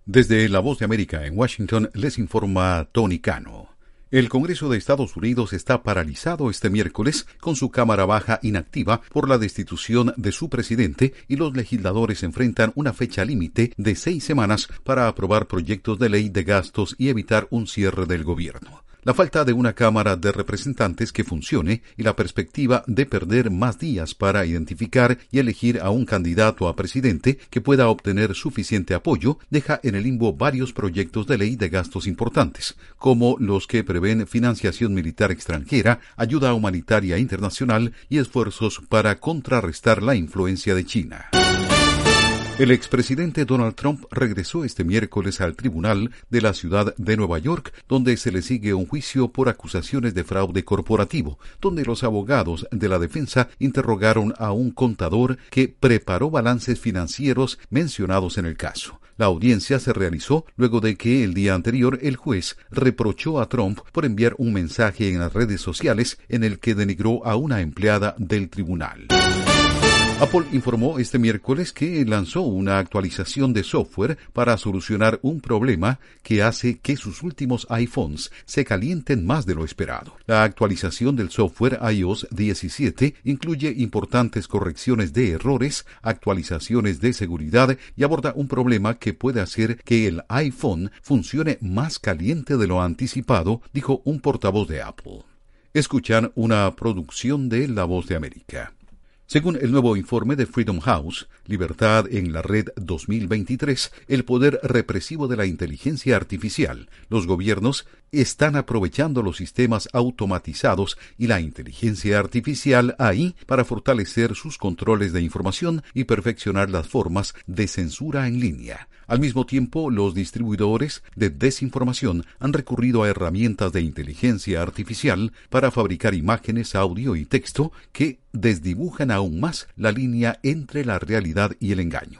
Desde La Voz de América en Washington les informa Tony Cano. El Congreso de Estados Unidos está paralizado este miércoles con su Cámara Baja inactiva por la destitución de su presidente y los legisladores enfrentan una fecha límite de 6 semanas para aprobar proyectos de ley de gastos y evitar un cierre del gobierno. La falta de una Cámara de Representantes que funcione y la perspectiva de perder más días para identificar y elegir a un candidato a presidente que pueda obtener suficiente apoyo deja en el limbo varios proyectos de ley de gastos importantes, como los que prevén financiación militar extranjera, ayuda humanitaria internacional y esfuerzos para contrarrestar la influencia de China. El expresidente Donald Trump regresó este miércoles al tribunal de la ciudad de Nueva York, donde se le sigue un juicio por acusaciones de fraude corporativo, donde los abogados de la defensa interrogaron a un contador que preparó balances financieros mencionados en el caso. La audiencia se realizó luego de que el día anterior el juez reprochó a Trump por enviar un mensaje en las redes sociales en el que denigró a una empleada del tribunal. Apple informó este miércoles que lanzó una actualización de software para solucionar un problema que hace que sus últimos iPhones se calienten más de lo esperado. La actualización del software iOS 17 incluye importantes correcciones de errores, actualizaciones de seguridad y aborda un problema que puede hacer que el iPhone funcione más caliente de lo anticipado, dijo un portavoz de Apple. Escuchan una producción de La Voz de América. Según el nuevo informe de Freedom House, Libertad en la Red 2023, el poder represivo de la inteligencia artificial, los gobiernos están aprovechando los sistemas automatizados y la inteligencia artificial AI para fortalecer sus controles de información y perfeccionar las formas de censura en línea. Al mismo tiempo, los distribuidores de desinformación han recurrido a herramientas de inteligencia artificial para fabricar imágenes, audio y texto que desdibujan aún más la línea entre la realidad y el engaño.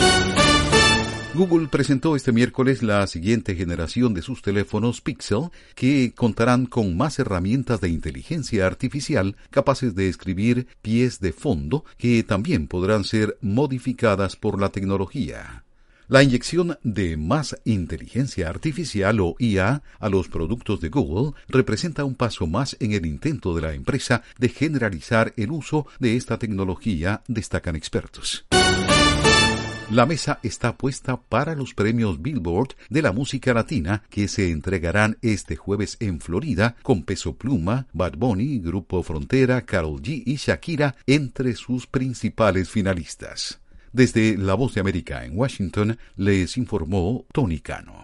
Google presentó este miércoles la siguiente generación de sus teléfonos Pixel, que contarán con más herramientas de inteligencia artificial capaces de escribir pies de fondo que también podrán ser modificadas por la tecnología. La inyección de más inteligencia artificial o IA a los productos de Google representa un paso más en el intento de la empresa de generalizar el uso de esta tecnología, destacan expertos. La mesa está puesta para los premios Billboard de la música latina que se entregarán este jueves en Florida con Peso Pluma, Bad Bunny, Grupo Frontera, Karol G y Shakira entre sus principales finalistas. Desde La Voz de América en Washington les informó Tony Cano.